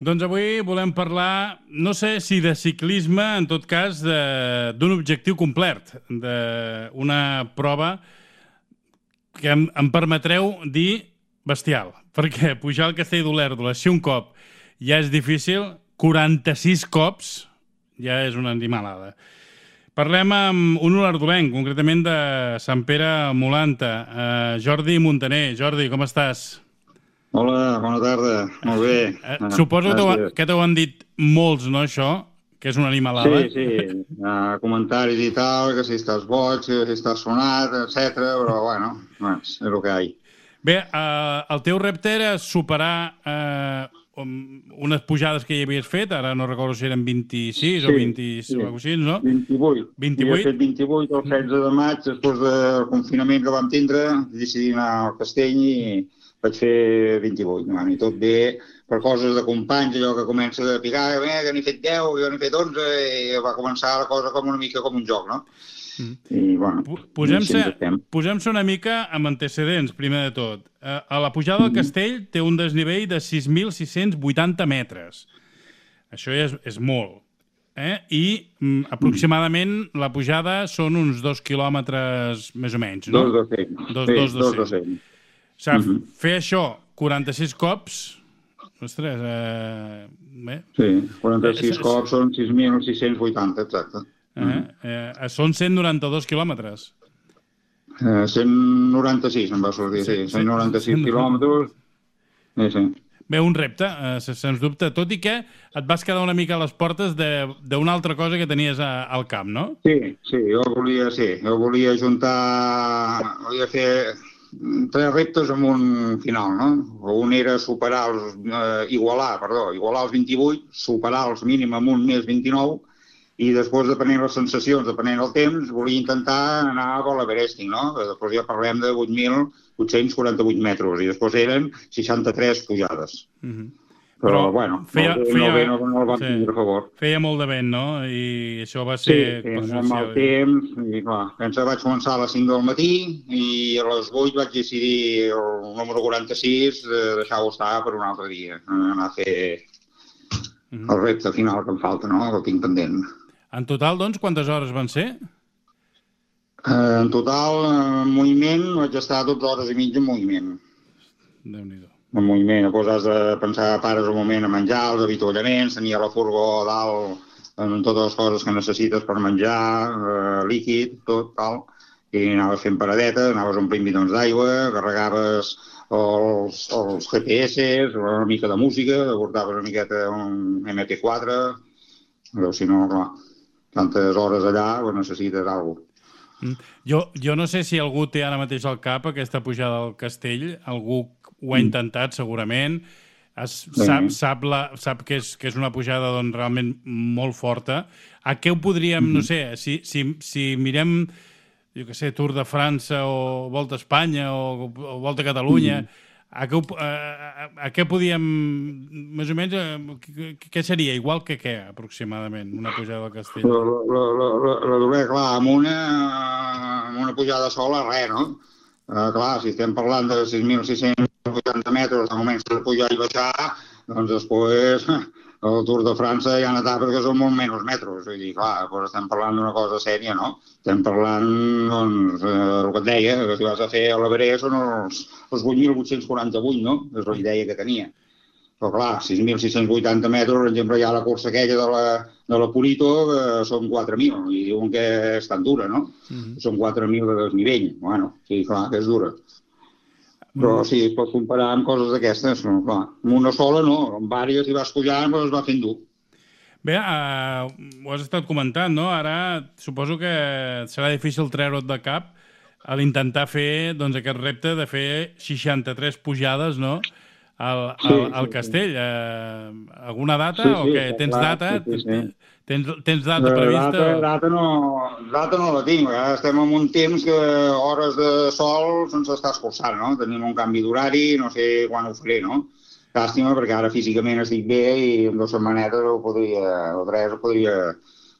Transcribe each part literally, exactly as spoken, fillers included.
Doncs avui volem parlar, no sé si de ciclisme, en tot cas, d'un objectiu complet, d'una prova que em, em permetreu dir bestial, perquè pujar al Castell d'Olèrdola, si un cop ja és difícil, quaranta-sis cops ja és una animalada. Parlem amb un olerdolenc, concretament de Sant Pere Molanta, eh, Jordi Muntaner. Jordi, com estàs? Hola, bona tarda. Molt bé. Eh, suposo que t'ho han dit molts, no, això? Que és una animalada. Sí, sí. Uh, comentaris i tal, que si estàs boig, que si estàs sonat, etcètera. Però, bueno, és el que hi ha. Bé, uh, el teu repte era superar uh, unes pujades que hi havies fet, ara no recordo si eren vint-i-sis sí, o vint-i-sis, sí. Així, no? vint-i-vuit. vint-i-vuit. He fet vint-i-vuit el setze de maig, després del confinament que vam tindre, decidim anar al castell i vaig fer vint-i-vuit, i tot bé per coses de companys, allò que comença a picar, que n'he fet deu, jo n'he fet onze, i va començar la cosa com una mica com un joc, no? Mm. I, bueno, Posem-se posem una mica amb antecedents, primer de tot. A la pujada del castell té un desnivell de sis mil sis-cents vuitanta metres. Això ja és, és molt. Eh? I mm, aproximadament la pujada són uns dos quilòmetres més o menys, no? Dos dos-cents. Dos, sí, dos, dos dos-cents. O sigui, uh -huh. fer això quaranta-sis cops, ostres, eh... bé. Sí, quaranta-sis eh, cops són sis mil sis-cents vuitanta, exacte. Uh -huh. eh, són cent noranta-dos quilòmetres. Eh, cent noranta-sis em va sortir, sí, sí cent noranta-sis quilòmetres. Sí, sí. Bé, un repte, eh, sens dubte, tot i que et vas quedar una mica a les portes d'una altra cosa que tenies a, al cap, no? Sí, sí, jo volia, sí, jo volia juntar, volia fer tres reptes en un final, no? Un era superar els, eh, igualar, perdó, igualar els vint-i-vuit, superar els mínim amb un més vint-i-nou, i després, depenent les sensacions, depenent el temps, volia intentar anar a l'Everesting, no? Després ja parlem de vuit mil vuit-cents quaranta-vuit metres, i després eren seixanta-tres pujades. Mm-hmm. Però, Però, bueno, feia, no, feia, no, bé, no, no el vam sí, tindre a favor. Feia molt de vent, no? I això va ser... Sí, sí, amb el temps, i clar, pensa, vaig començar a les cinc del matí i a les vuit vaig decidir el número quaranta-sis de deixar-ho estar per un altre dia, anar a fer mm-hmm. el repte final que em falta, no?, que el tinc pendent. En total, doncs, quantes hores van ser? Eh, en total, en moviment, vaig estar dotze hores i mitja en moviment. Déu-n'hi-do. En moviment, després has de pensar, pares un moment a menjar, els avituallaments, tenia la furgó dalt amb totes les coses que necessites per menjar, eh, líquid, tot, tal, i anaves fent paradeta, anaves omplint bidons d'aigua, carregaves els, els G P S, una mica de música, portaves una miqueta un eme pe quatre, però si no, clar, tantes hores allà, pues necessites alguna cosa. Jo, jo no sé si algú té ara mateix al cap aquesta pujada al castell, algú ho ha intentat segurament, es, sap, sap, la, sap que, és, que és una pujada doncs, realment molt forta. A què ho podríem, no sé, si, si, si mirem, jo què sé, Tour de França o Volta a Espanya o, o Volta a Catalunya, a què, a, a què podíem, més o menys, què seria? Igual que què, aproximadament, una pujada al castell? La, la, la, la, la duré, clar, amb una, amb una pujada sola, res, no? Uh, clar, si estem parlant de sis mil sis-cents vuitanta metres, de moments de pujar i baixar, doncs després el Tour de França hi ha etapes que són molt menys metres. Vull dir, clar, doncs estem parlant d'una cosa sèria, no? Estem parlant, doncs, eh, el que et deia, que si vas a fer a l'Everest són els, els vuit mil vuit-cents quaranta-vuit, no? És la idea que tenia. Però clar, sis mil sis-cents vuitanta metres, per exemple, hi ha la cursa aquella de la, de la Purito, que són quatre mil, i diuen que és tan dura, no? Mm-hmm. Són quatre mil de desnivell. Bueno, sí, clar, que és dura. Però mm. sí, es pot comparar amb coses d'aquestes, no? Clar, amb una sola no, amb vàries i vas pujant, però es va fent dur. Bé, uh, ho has estat comentant, no? Ara suposo que serà difícil treure't de cap a l'intentar fer doncs, aquest repte de fer seixanta-tres pujades, no?, al, al, sí, al castell. Sí, sí. Uh, alguna data? Sí, sí, o què? Tens clar, data? Sí, sí. Tens, tens data prevista? Data, data, no, data no la tinc. Eh? Estem en un temps que hores de sol se'ns està escurçant, no? Tenim un canvi d'horari, no sé quan ho faré, no? Llàstima, perquè ara físicament estic bé i en dues setmanetes o podria, o tres, ho podria,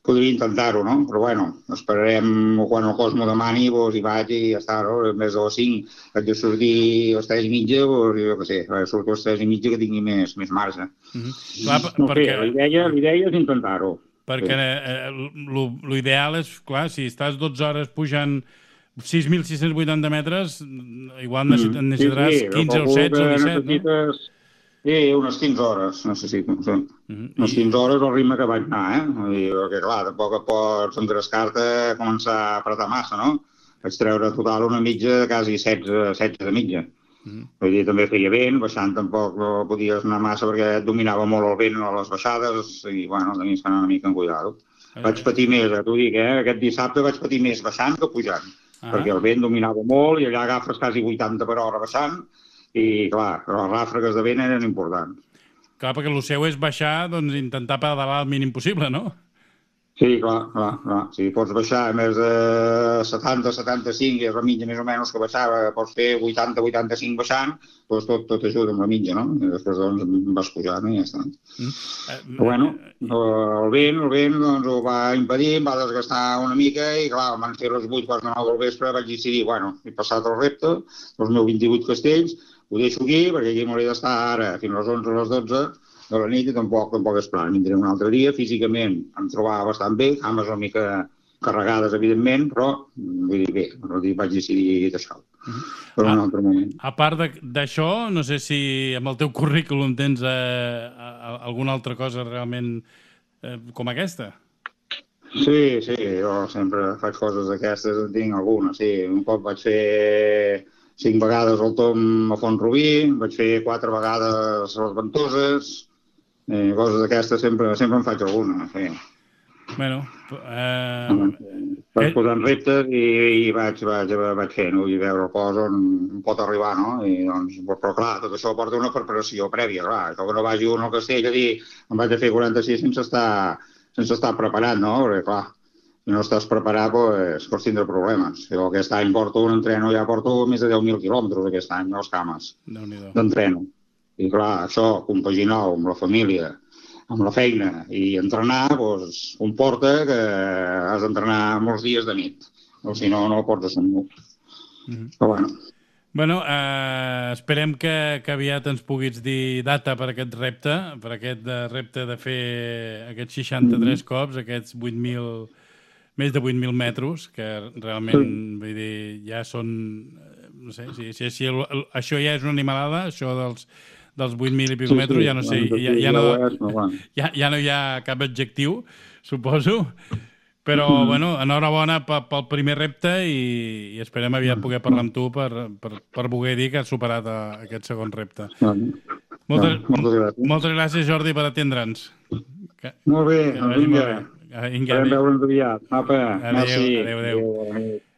podria intentar-ho, no? Però bueno, esperarem quan el cos m'ho demani, doncs hi vaig i ja està, no? En vez de les cinc haig de sortir a les tres i mitja, doncs jo què sé, surto a les tres i mitja que tingui més, més marge. Mm-hmm. Clar, no perquè... sé, l'idea, l'idea és intentar-ho. Perquè sí. eh, l'ideal és, clar, si estàs dotze hores pujant sis mil sis-cents vuitanta metres, igual necessitaràs mm, sí, sí, quinze o setze o disset, necessites... no? Sí, unes quinze hores necessito. Sí. Mm-hmm. Unes quinze hores al ritme que vaig anar, eh? Vull dir, perquè, clar, tampoc pots engrescar-te a començar a apretar massa, no? Vaig treure total una mitja de quasi setze, setze de mitja. Mm-hmm. Vull dir, també feia vent, baixant tampoc no podies anar massa perquè et dominava molt el vent a les baixades i, bueno, tenies que anar una mica en cuidado. Eh. Vaig patir més, eh, t'ho dic, eh? Aquest dissabte vaig patir més baixant que pujant, ah. perquè el vent dominava molt i allà agafes quasi vuitanta per hora baixant i, clar, les ràfegues de vent eren importants. Clar, perquè el seu és baixar, doncs intentar pedalar el mínim possible, no? Sí, clar, clar, clar. Si pots baixar a més de setanta setanta-cinc, i és la mitja més o menys que baixava, pots fer vuitanta vuitanta-cinc baixant, doncs tot, tot ajuda amb la mitja, no? I després doncs vas pujant i ja està. Mm. Però bueno, el vent, el vent doncs, ho va impedir, em va desgastar una mica i clar, van ser les vuit, quarts de nou del vespre, vaig decidir, bueno, he passat el repte, els meus vint-i-vuit castells, ho deixo aquí, perquè aquí m'hauré d'estar ara fins a les onze o les dotze, de la nit i tampoc, tampoc és plan. Vindré un altre dia, físicament em trobava bastant bé, cames una mica carregades, evidentment, però vull dir, bé, vaig decidir deixar-ho per un altre moment. A part d'això, no sé si amb el teu currículum tens eh, alguna altra cosa realment eh, com aquesta? Sí, sí, jo sempre faig coses d'aquestes, en tinc alguna, sí. Un cop vaig fer cinc vegades el tom a Font-rubí, vaig fer quatre vegades a les Ventoses, Eh, coses d'aquestes sempre, sempre en faig alguna. Sí. Bueno, eh... vaig eh... posant reptes i, i vaig, vaig, vaig fent, no? I veure el cos on pot arribar, no? I, doncs, però clar, tot això porta una preparació prèvia, clar. Que no vagi un al castell a dir em vaig a fer quaranta-sis sense estar, sense estar preparat, no? Perquè clar, si no estàs preparat, doncs, pots tindre problemes. Jo aquest any porto un entreno, ja porto més de deu mil quilòmetres aquest any, els cames d'entreno. I clar, això, compaginar-ho amb la família, amb la feina i entrenar, doncs, comporta que has d'entrenar molts dies de nit. O si no, no ho pots assumir. Mm-hmm. Però bueno. Bueno, eh, esperem que, que aviat ens puguis dir data per aquest repte, per aquest de repte de fer aquests seixanta-tres mm-hmm. cops, aquests vuit mil, més de vuit mil metres, que realment, sí. vull dir, ja són... No sé, si, si, si el, el, això ja és una animalada, això dels... dels vuit mil i pico sí, metres, sí, ja no sé, ja, ja, no, ja, ja no hi ha cap adjectiu, suposo, però, mm. bueno, enhorabona pel primer repte i, i esperem aviat poder parlar amb tu per, per, per poder dir que has superat a, aquest segon repte. Mm. Moltes, no, moltes, gràcies. moltes gràcies, Jordi, per atendre'ns. Que, Molt bé, que vinga. Vinga. Esperem veure'ns aviat. Apa, adéu, merci. Adéu, adéu. adéu.